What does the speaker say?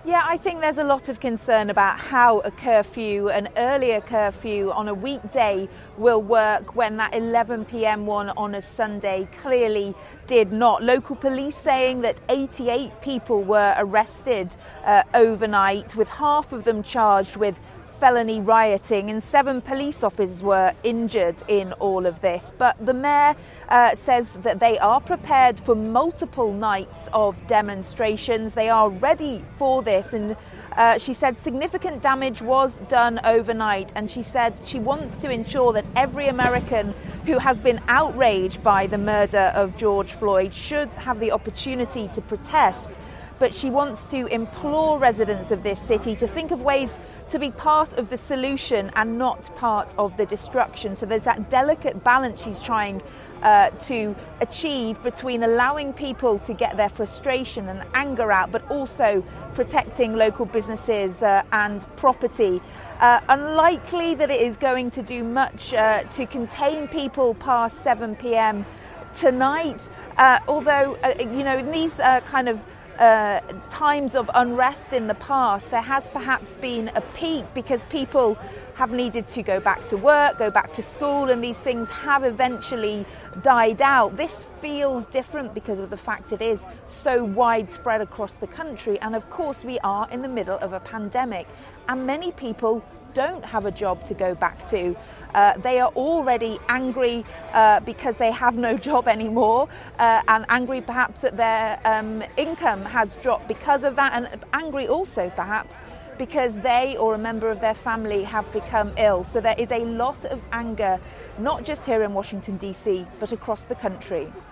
Yeah, I think there's a lot of concern about how a curfew, an earlier curfew on a weekday, will work when that 11 p.m. one on a Sunday clearly did not. Local police saying that 88 people were arrested overnight, with half of them charged with felony rioting, and 7 police officers were injured in all of this. But the mayor says that they are prepared for multiple nights of demonstrations. They are ready for this, and she said significant damage was done overnight, and she said she wants to ensure that every American who has been outraged by the murder of George Floyd should have the opportunity to protest. But she wants to implore residents of this city to think of ways to be part of the solution and not part of the destruction. So there's that delicate balance she's trying to achieve between allowing people to get their frustration and anger out, but also protecting local businesses and property. Unlikely that it is going to do much to contain people past 7 p.m. tonight, although, in these kind of times of unrest in the past, there has perhaps been a peak because people have needed to go back to work, go back to school, and these things have eventually died out. This feels different because of the fact it is so widespread across the country, and of course we are in the middle of a pandemic, and many people don't have a job to go back to. They are already angry because they have no job anymore, and angry perhaps that their income has dropped because of that, and angry also perhaps because they or a member of their family have become ill. So there is a lot of anger, not just here in Washington, D.C., but across the country.